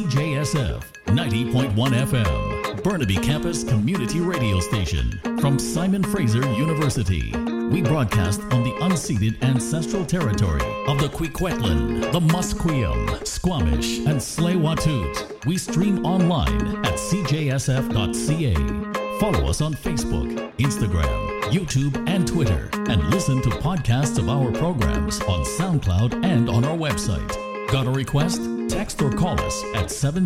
CJSF 90.1 FM, Burnaby Campus Community Radio Station from Simon Fraser University. We broadcast on the unceded ancestral territory of the Kwikwetlan, the Musqueam, Squamish, and Tsleil-Waututh. We stream online at cjsf.ca. Follow us on Facebook, Instagram, YouTube, and Twitter, and listen to podcasts of our programs on SoundCloud and on our website. Got a request? Text or call us at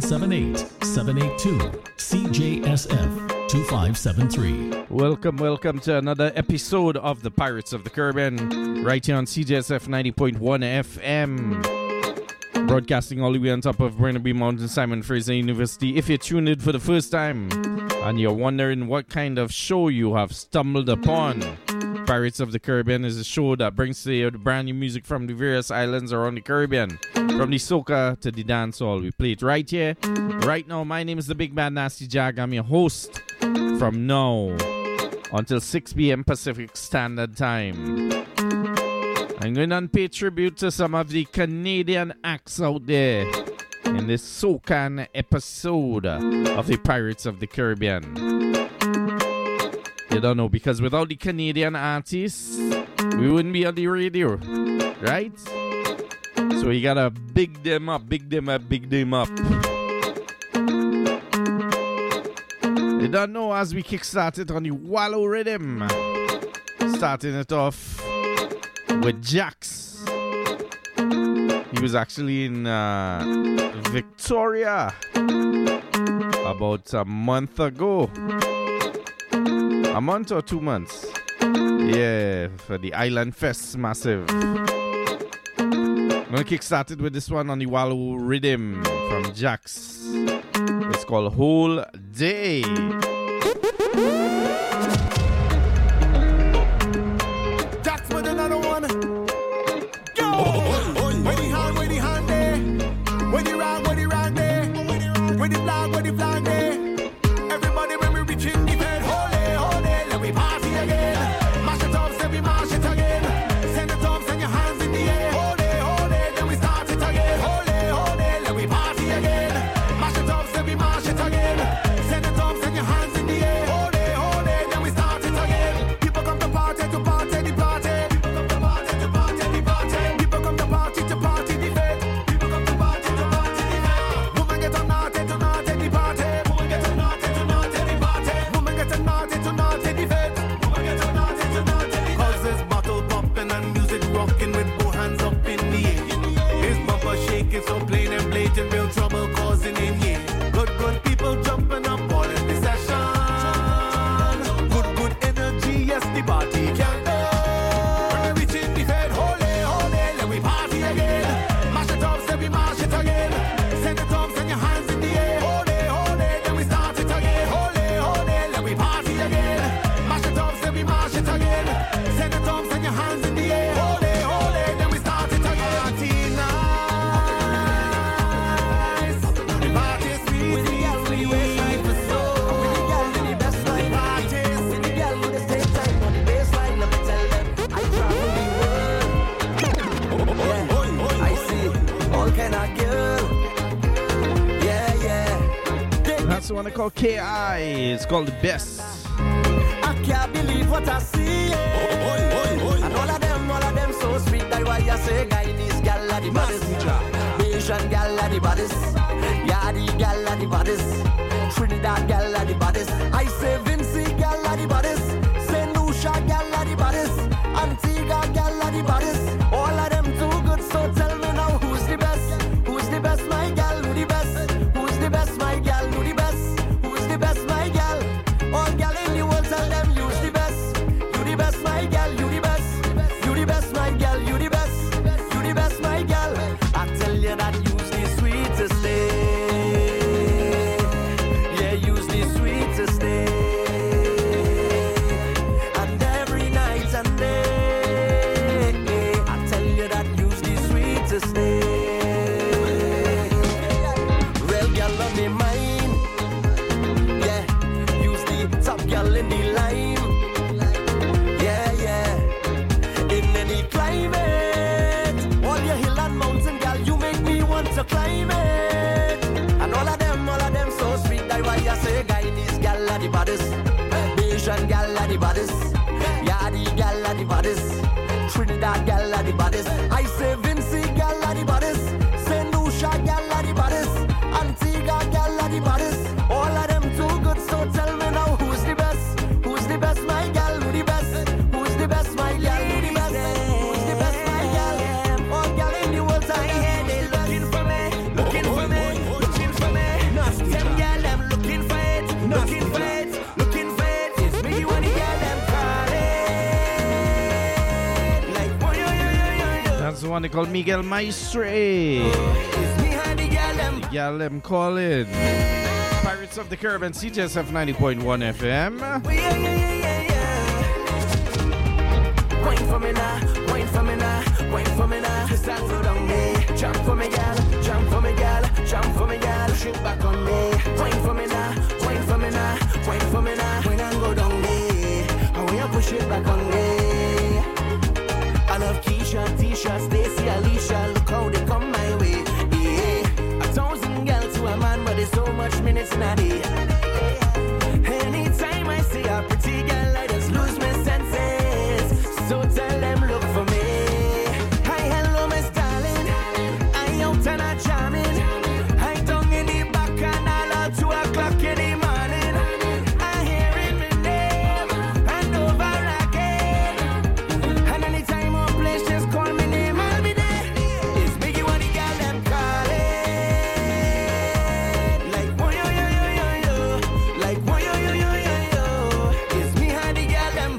778-782-CJSF-2573. Welcome to another episode of the Pirates of the Caribbean, right here on CJSF 90.1 FM. Broadcasting all the way on top of Burnaby Mountain, Simon Fraser University. If you're tuned in for the first time and you're wondering what kind of show you have stumbled upon, Pirates of the Caribbean is a show that brings to you the brand new music from the various islands around the Caribbean. From the soca to the dancehall, we play it right here, right now. My name is the Big Bad Nasty Jag. I'm your host from now until 6 p.m. Pacific Standard Time. I'm going to pay tribute to some of the Canadian acts out there in this SoCan episode of the Pirates of the Caribbean. You don't know, because without the Canadian artists, we wouldn't be on the radio, right? So you gotta big them up. You don't know, as we kick-started on the Wallow Rhythm, starting it off with Jax. He was actually in Victoria about a month ago. A month or 2 months. Yeah, for the Island Fest Massive. I'm gonna kick started with this one on the Wallow Rhythm from Jax. It's called Whole Day. Jax with another one. Go! Where the hand there? Where the round there? Where the flag there? Everybody when we reach in the bed, let me party again. Mash it up, say we mash it again. Send it up, send your hands in the air. Hold it, then we start it again. Hold it, let me party again. Mash it up, say we mash it again. Send it up, send your hands in the air. Hold it, then we start it again. People come to party, the party. People come to party, the party. People come to party, the fete. People come to party, the fete. Woman get on naughty, the party. Woman get on naughty, the party. Woman get on naughty, the fete. Cause there's bottle popping and music rocking with both hands up in the air. His bumper shaking so plain and blatant, real trouble causing in here. Good people jumping up all in the session. Good energy, yes, the party can go. When we reach in the bed, hold it, let we party again. Mash it up, say we mash it again. Send it up, send your hands in the air. Hold it, then we start it again. Hold it, let we party again. Mash it up, say we mash it again. Send it up, send your hands in the air. Hold it, then we start it again. Party nice. The party is sweet. With the girl with the waistline for soul. With the girl with the best line. Parties. With the girl with the stage time on the baseline. Let me tell them, I travel the world. I see all kind of girl. Yeah. That's the one they call KI. It's called The Best. I can't believe what I see. And all of them so sweet. That's why I say Guyanese gal are the baddest. Asian gal are the baddest. Yadi gal are the baddest. Trinidad gal are the baddest. I say Vincy gal are the baddest. St. Lucia gal are the baddest. Antigua gal are the baddest. All of them too good, so tell me now who's the best? Who's the best, my gal? Who the best? Who's the best, my gal? Who the best? Who's the best, my gal? All gal in the world, tell them you's the best. You the best, my gal. You the best. You the best, my gal. You the best. You the best, my gal. I tell you that you's the sweetest thing. Yeah, you's the sweetest thing. called Miguel Maestre. The gal them calling. Pirates of the Caribbean, CJSF 90.1 FM. Wait for me now, wait for me now, wait for me now. Just stand so down me. Jump for me, gal, jump for me, gal, jump for me, gal. Push it back on me. Wait for me now, wait for me now, wait for me now. When I go down me, how you push it back on me. I love Keisha, Tisha, Stacy, Alicia. Look how they come my way. Yeah. 1,000 girls to a man, but there's so much minutes in a day. Anytime I see a pretty girl, I just lose my senses. So tell them look for me. Hi, hello, Miss Darling. I out and I jamming. I down in the back and all at 2 o'clock in the morning. I hearing my name and over again. And anytime or place, just call me name, I'll be there. It's Biggie when the girl them calling. Like boy yo yo yo yo yo. Like boy yo yo yo yo yo. It's me and the girl them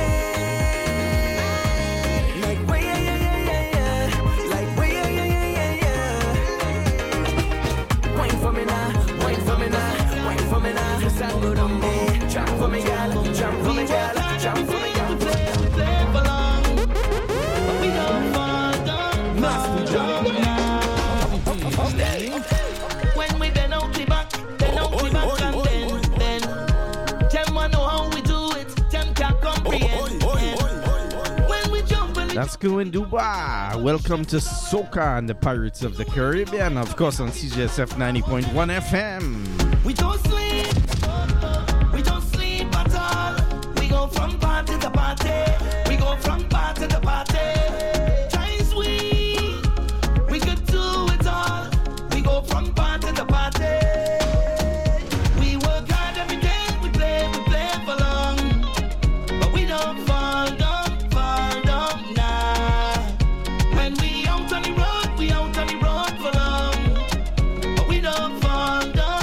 balling. Like boy yo yo yo yo yo. Like boy yo yo yo yo yo. Wait for me now, wait for me now, wait for me now. Just stand good on me. Jump for me, girl, jump for me, girl, jump for me, girl. Play for long, but we don't fall down. Nasty jump when we bend out the back, and then them wanna know how we do it, them can't comprehend. When we jump and That's going Dubai. Welcome to Soca and the Pirates of the Caribbean, of course, on CJSF 90.1 FM. we don't sleep at all. We go from party to party, we go from party to party. Times we could do it all. We go from party to party. We work hard every day, we play for long. But we don't fall down now. When we out on the road, we out on the road for long. But we don't fall down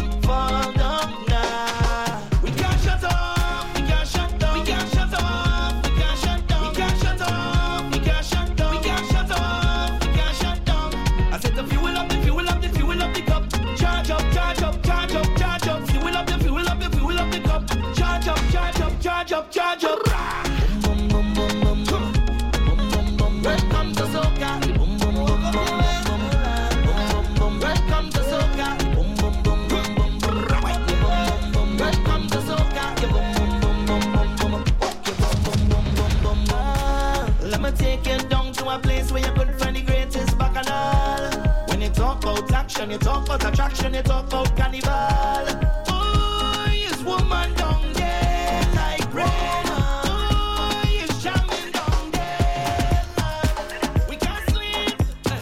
now. We can't shut off, we can't shut down, we can't shut off, we can't shut down, we can't shut off, we can't shut down, we can't shut off, we can't shut down. I said the fuel up the cup. Charge up, charge up, charge up, charge up. Fuel up the cup. Charge up, charge up, charge up, charge up. Boom, boom, boom, boom, boom. Welcome to Soca. Boom, boom, boom, boom, boom, boom. Boom, boom, boom. Welcome to Soca. Boom, boom, boom, boom, boom, boom. Boom, boom, boom. Welcome to Soca. Boom, boom, boom, boom, boom, boom. Boom, boom, boom, boom, boom. Let me take you down to a place where you could find the greatest bacchanal. When you talk about action, you talk about attraction, you talk about carnival. Oh, yes, woman down there like rain. Oh, yes, jamming down there. We can't sleep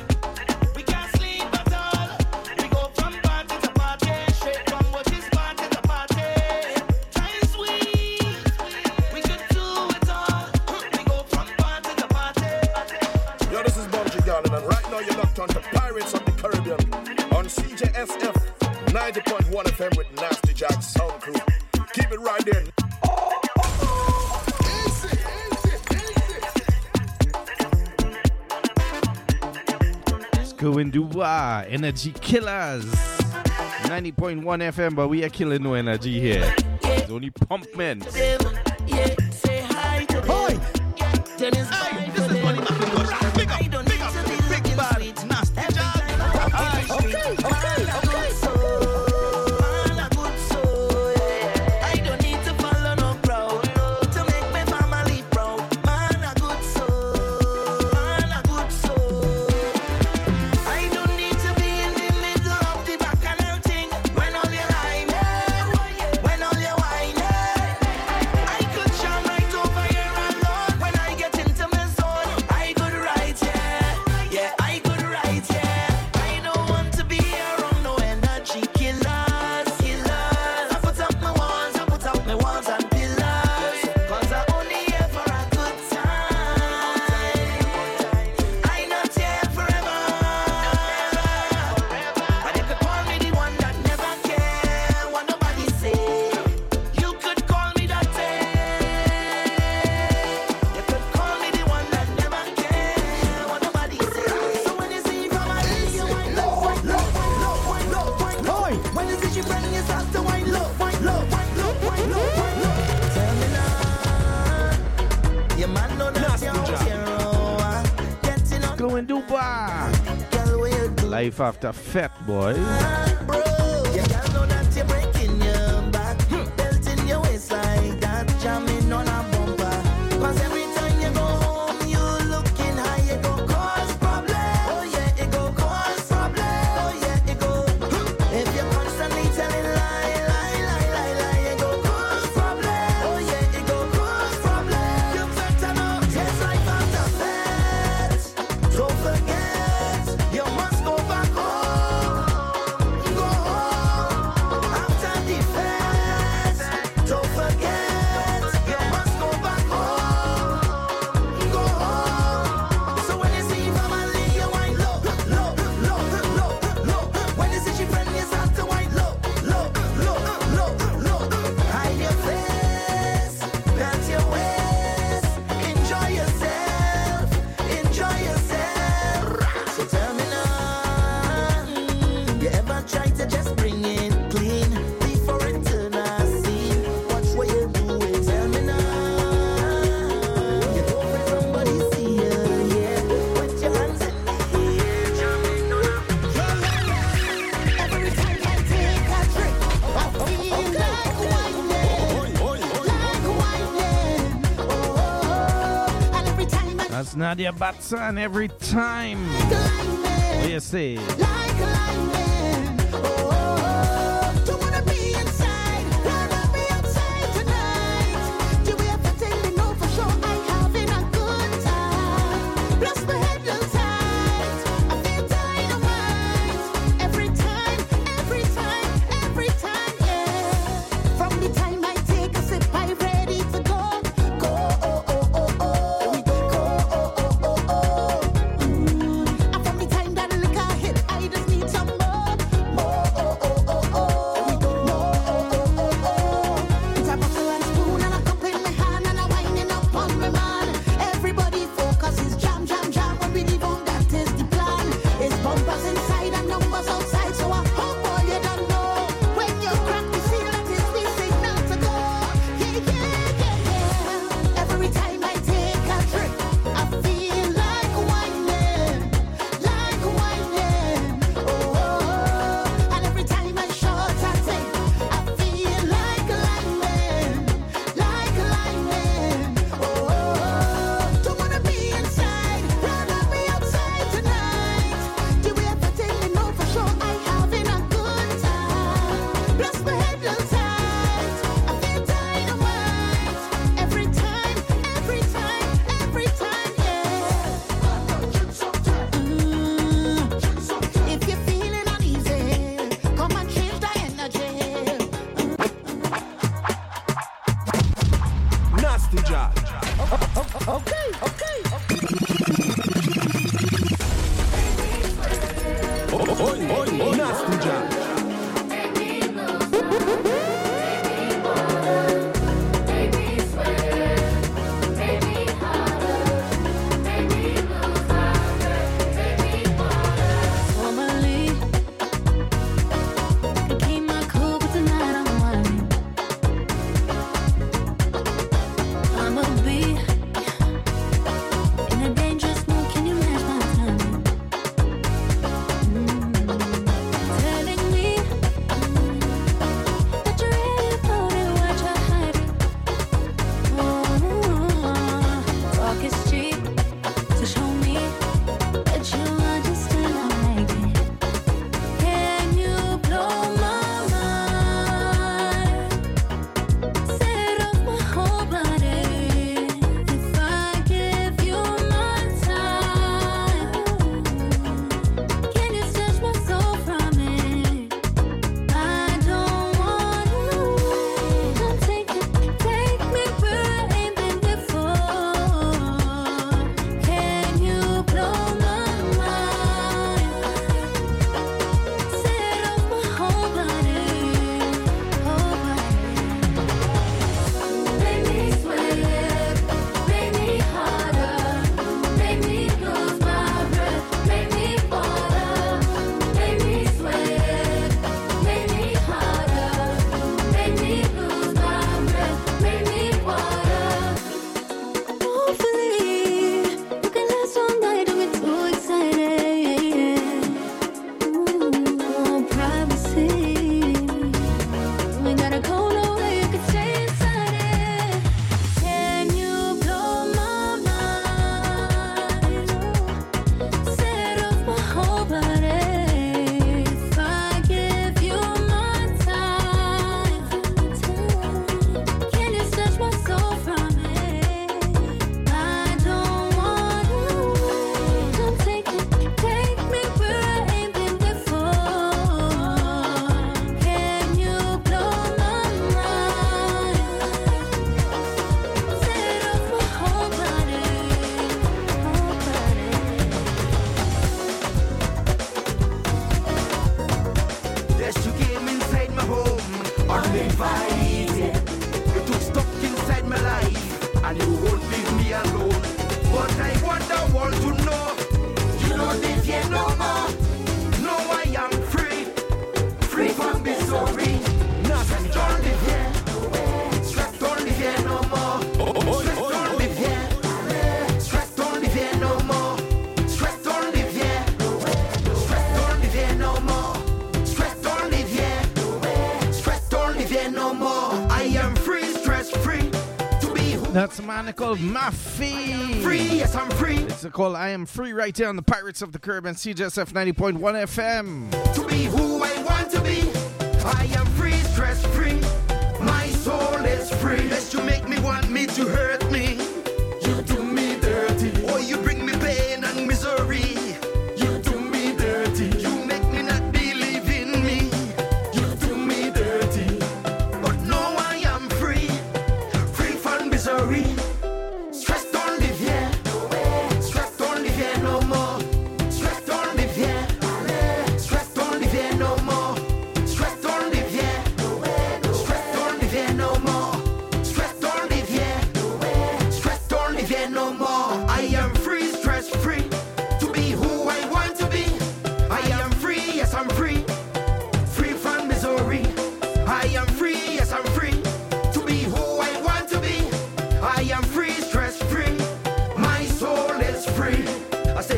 at all. We go from party to party, straight from what is party to party. Times we could do it all. We go from party to party. Yo, this is Bungie Garden, and right now you're locked on to Pirates of the Caribbean on CJSF 90.1 FM with Nasty Jack Sound Crew. Keep it right there. Let's go in Dubai. Energy Killers. 90.1 FM, but we are killing no energy here. It's only pump men. Say hi to them. Dennis, This is Bunny McIntosh. Big up, big up, big bad, Nasty Jack. Okay. Man, a good soul. I don't need to follow no crowd to make my family proud. Man, a good soul. I don't need to be in the middle of the bacchanal thing. When all your line, when all your wine, I could shine right over here alone. When I get into my zone, I could write, yeah. Cuba. Life after Fat Boy. Bro, you gotta know that you're breaking your back, belting your waist like that, jamming on a bumper. 'Cause every time you go home, you looking high, you go cause problem. Oh yeah, it go cause problem. Oh yeah, it go. If you're constantly telling lie, it go cause problem. Oh yeah, it go cause problem. You better know, yes, life after that. Don't forget, you must go back home. Go home after the fest. Don't forget, you must go back home. Go home. So when you see family, you wind low, low, low, low, low. When you see your friend, you start to wind low, low, low, low, low. Hide your face, dance your waist, enjoy yourself, enjoy yourself. So tell me now, you ever try to just bring it clean before it turn a scene? Watch what you're doing. Tell me now, you go for somebody see you, yeah. Put your hands in the air, jamming on a. Every time I take a drink, I feel like whining. Oh, and every time I That's Nadia Batson every time. What do you say? like lightning. Oh, don't wanna be inside, wanna be outside tonight. Do we have to tell me no for sure? I having a good time. Plus my head looks tight. I feel dynamite. Every time, yeah. From the time I take a sip, I'm ready to go. Go, oh, oh, oh, oh. Go, oh, oh, oh, oh. And from the time that liquor hit, I fight, yeah. You took stuck inside my life, and you won't leave me alone. But I want the world to know, you don't live here no more. No, I am free, free from misery. Stress don't live here, stress don't live here no more. Stress don't live here, stress don't live here no more. Stress don't live here, stress don't live here no more. Stress don't live here, stress don't live here no more. I am free, stress free. That's a man called Maffy. Free, yes, I'm free. It's called I Am Free right here on the Pirates of the Caribbean, CJSF 90.1 FM. To be who I want to be, I am free, stress free. My soul is free. Lest you make me want me to hurt me. You do me dirty. Or you bring me pain and misery. You do me dirty. You make me not believe in me. You do me dirty. But no, I am free. Free from misery. Stress don't live here. Stress don't live here no more. Stress don't live here. Stress don't live here no more. Stress don't live here. Stress don't live here no more. Stress don't live here. Stress don't live here no more. I am free, stress free. To be who I want to be. I am free, yes I'm free. Free from misery. I am free, yes I'm free. To be who I want to be. I am free, stress free. My soul is free. I say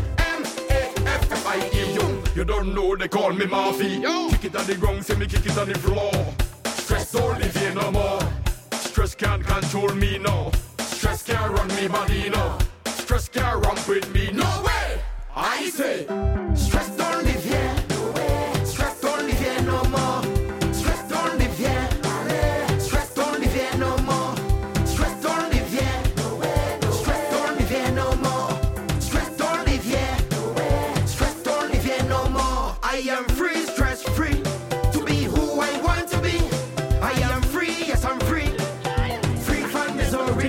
M-A-F-F-I-E. You don't know they call me Maffy. Kick it on the ground, say me kick it on the floor. Stress don't live here no more. Stress can't control me now. Stress can't run me body now. Stress can't ramp with me, no way. I say Stress don't live here. Stress don't live here no more. Stress don't live here. Stress don't live here no more. Stress don't live here. Stress don't live here no more. Stress don't live here. Stress don't live here no more. I am free, stress free. To be who I want to be. I am free, yes I'm free. Free from misery.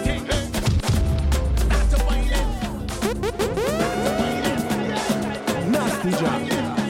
Nasty Jack.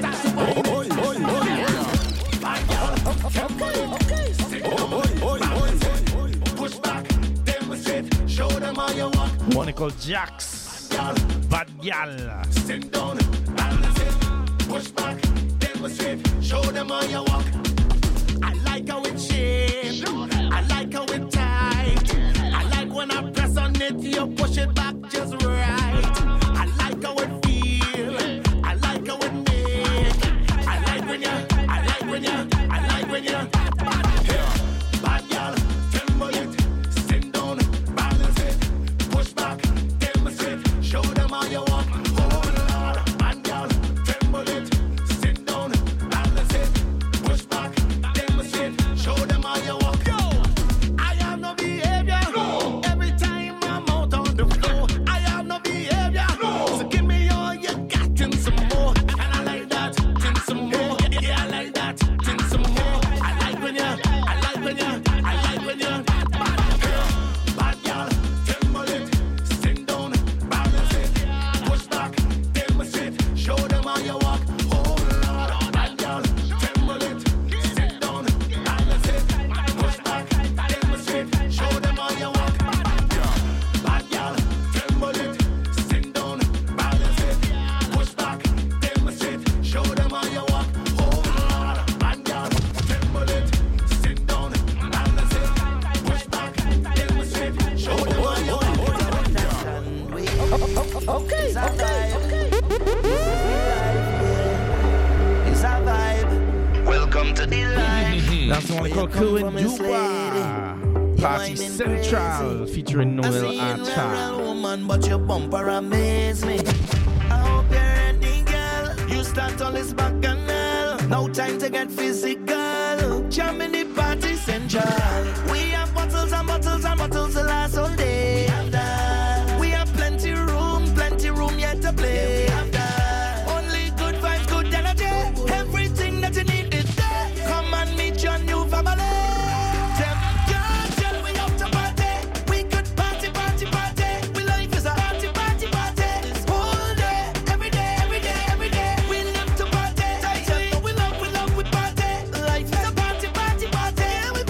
Push back, demonstrate, show them how you walk. One called Jax. Bad gal. Sit down, balance it, push back, demonstrate, show them how you walk. I like how it shaped, I like how it tight. I like when I press on it, you push it back just right. I like how it feel, I like how it make. I like when you, I like when you, I like when you. Bad girl, tremble it, sit down, balance it, push back, demonstrate, show them how you walk. Oh Lord, bad girl, tremble it, sit down, balance it, push back, demonstrate, show them how you walk. Yo, I have no behavior. No. Every time I'm out on the floor, I have no behavior. No. So give me all you got and some more. And I like that, and some more. Yeah, I like that, and some more. I like when you, I like when you, I like when you. Bad girl, tremble it, sit down, balance it, push back, demonstrate, show them how you walk. Oh Lord, bad girl, tremble it, sit down, balance it, push back, demonstrate, show them how you walk. Bad girl, tremble it, sit down, balance it, push back, demonstrate, show them how you walk. Oh Lord, bad girl, tremble it, sit down, balance it, push back, demonstrate, show them how you walk. Okay. It's a vibe. Welcome to the life. That's the one called Cool and Duba. Party Central featuring Noel Archer. Woman, but your bumper amaze me. I hope you're ready, girl. You start all this bacchanal. No time to get physical. Jam in the party central. We have bottles and bottles and bottles to last all day. We have that. We have plenty room yet to play. We have that. Only good vibes, good energy. Everything that you need is there. Come and meet your new family. Tell we up to party. We could party. We life is a party. This whole day, every day. We live to party. We love, we party. Life is a party. We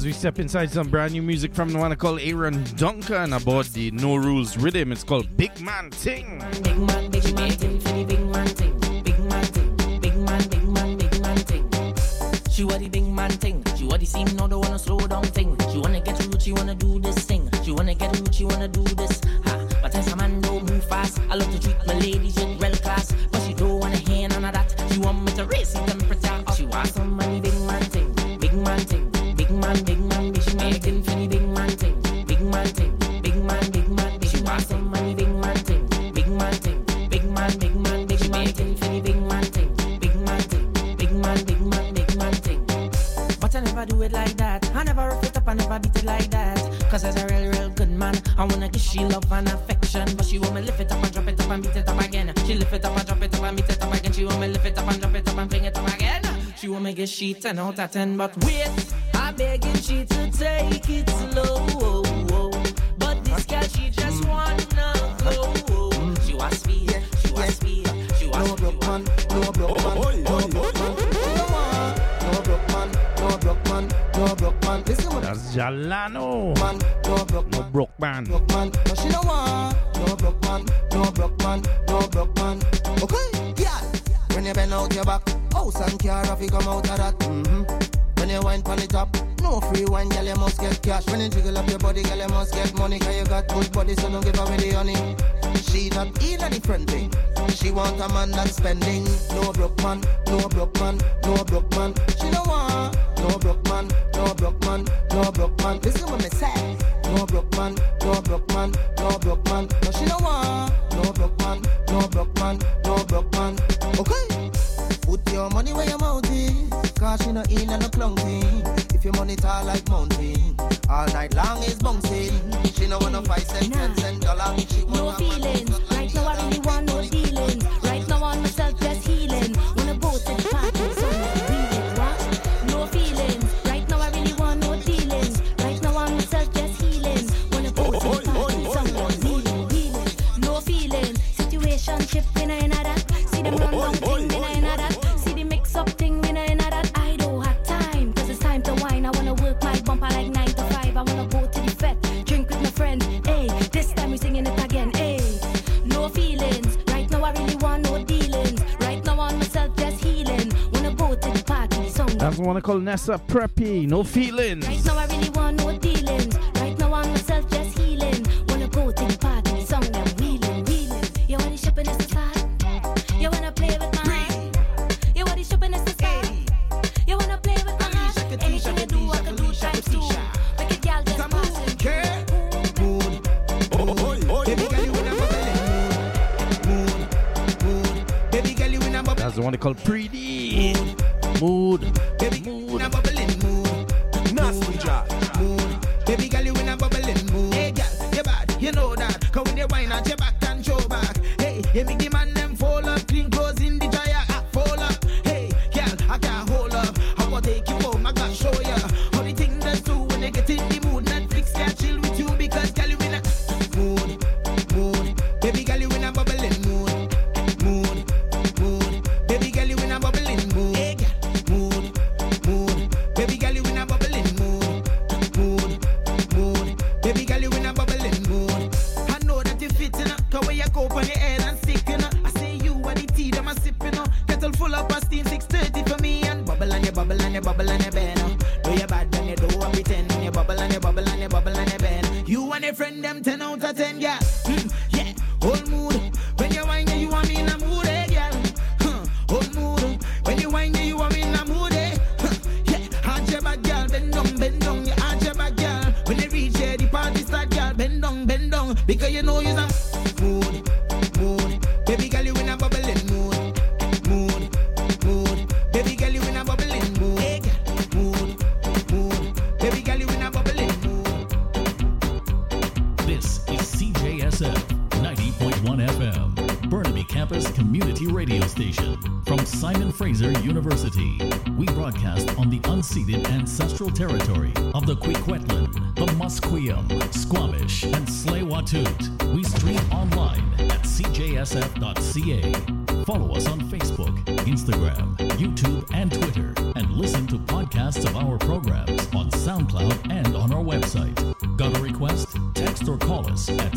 As we step inside some brand new music from the one called Aaron Duncan about the No Rules rhythm. It's called Big Man Ting. Big man ting, for the big man ting. Big man ting, big man ting. She want the big man ting. She want the scene, no, don't wanna slow down thing. She wanna get rude, she wanna do this thing. She wanna get rude, she wanna do this. Ha. But as a man don't move fast, I love to treat my ladies with real class. But she don't wanna hear none of that. She want me to raise the temperature. She want some money, big man ting. Big man ting. Big man, she making for the big man ting. Big man ting. Big man, she want some money, big man ting. Big man ting. Big man, she making for the big man ting. Big man ting. Big man ting. But I never do it like that. I never rough it up, I never beat it like that. Cause as a real good man, I wanna give she love and affection. But she want me lift it up and drop it up and beat it up again. She lift it up and drop it up and beat it up again. She want me lift it up and drop it up and bring it up again. She want me give she 10 out of 10, but wait, I begging she to take it slow. But this girl, she just wanna go. She want speed, she want speed, she want no broke man, no broke man, no broke man. No broke man, no broke man, no broke man. Listen what That's Jalano. man, no broke No man, broke man. broke man. No she no want, no broke man, no broke man, no broke man. Okay, yeah. When you bend out your back, house and car if you come out of that. When you wine pon the top, no free wine, girl, you must get cash. When you jiggle up your body, girl, you must get money. Cause you got good body, so don't give away the honey. She not in a different thing. She want a man that's spending. No broke man, no broke man, no broke man. She no want, no broke man, no broke man, no broke man. Listen what me say. No broke man, no broke man, no broke man. No she no want, no broke man, no broke man, no broke man. Okay. Put your money where your mouth is, cause she no in and no clunky. If your money tall like mountain, all night long is bouncing. She no want no 5 cents, 10 cents, dollar. She want No feelings, right now I really want no dealings. Right now on myself just healing. Wanna go to the party, so let's read it, what? No feelings, right now I really want no dealings. Right now on myself just healing. Wanna go to the party, someone healing. No feelings, situationship in that. See them run down thing in that. See the mix up thing in that. I don't have time, cause it's time to wine. I wanna work my bumper like 9 to 5. I wanna go to the fete, drink with my friends. Hey, this time we singing it again. Hey, no feelings. Right now I really want no dealings. Right now on myself just healing. Wanna go to the party, song. That's the one called Nessa Preppy. No feelings. Right now I really want no dealings. Right now on myself just healing. Wanna go to the party, song. I'm wheeling. You want the shopping is the start. You wanna play with my heart. You want the shopping is the start. You wanna play with my heart. Anything you do, I can do times 2. Make it y'all just pass it. Baby girl, you in a bubbling mood. Baby girl, you in a bubbling That's the one called Pretty. Mood. Baby girl, you in a bubbling mood. Nasty job. Mood. Baby girl, you in a bubbling mood. Hey girl, you bad, you know that. Cause when you wine at your back and show back. Hey, you make the man them fall up. Clean clothes in the dryer, fall up. Hey, girl, I can't hold up. I wanna take you home, I gotta show ya how the thing does do when you get in the mood. Netflix can't chill with you because girl, you in a mood. Baby girl, you in a bubbling mood. Baby girl, you in a bubbling mood. Hey girl, mood. Baby girl, you in a bubbling mood. Baby girl, you in a bubbling mood. I know that you fit in, cause when you go up on your head and stick in, I say you are the tea that I'm sipping, kettle full up of steam, 6:30 for me, and bubble and you bubble and you bubble and you bend. Do you bad when you do what pretend, you bubble and you bubble and you bubble and you bend. You and your friend them 10 out of 10, yeah. Yeah, whole mood. When you whine, you want me in a mood, eh, girl. Whole mood. When you whine, you want me in a mood, eh. Yeah, hard your back, girl, bend down, you hard your back, girl. When you reach here, the party start, girl, bend down, because you know you're a mood. Baby girl, you in a bubbling mood. Baby girl, you in a bubbling mood. Hey, girl, mood. Baby girl, you in a bubbling mood. This is CJSF 90.1 FM, Burnaby Campus Community Radio Station. From Simon Fraser University, we broadcast on the unceded ancestral territory of the Kwikwetlan, the Musqueam, Squamish, and Tsleil-Waututh. We stream online at cjsf.ca. Follow us on Facebook, Instagram, YouTube, and Twitter, and listen to podcasts of our programs on SoundCloud and on our website. Got a request? Text or call us at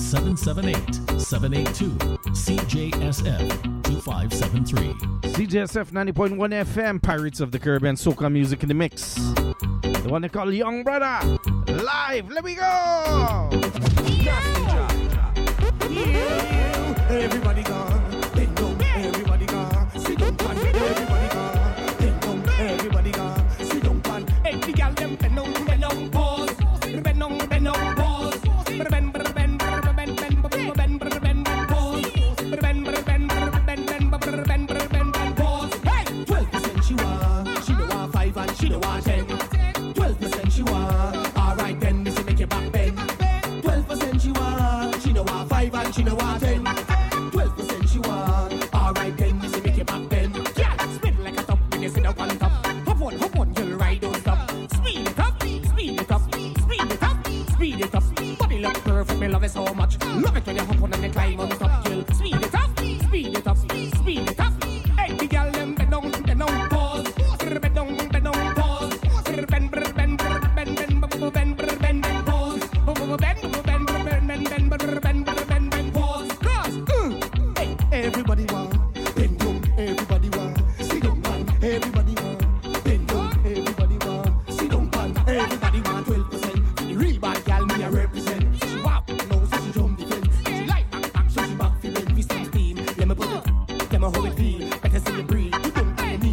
778-782-CJSF-2573. CJSF 90.1 FM, Pirates of the Caribbean, soca music in the mix. The one they call Young Brother. Live, let me go! Everybody gone, bend down, everybody gone, sit down, pan, everybody gone, bend down, everybody gone, sit down, pan. Every girl them bend down, pause, bend down, pause, bend, pause. Hey, 12% she don't want 5 and she don't want 10. 12% she want, alright then, this will make you back bend. 12% she want, she don't want 5 and she don't want 10. 12% she want, alright then, this will make you back bend. Yeah, spin like a top when you sit up on top. Hop on, you'll ride, don't stop. Speed it up, speed it up, speed it up, speed it up. Body look perfect, me love it so much. Love it when you hop on and you climb on top.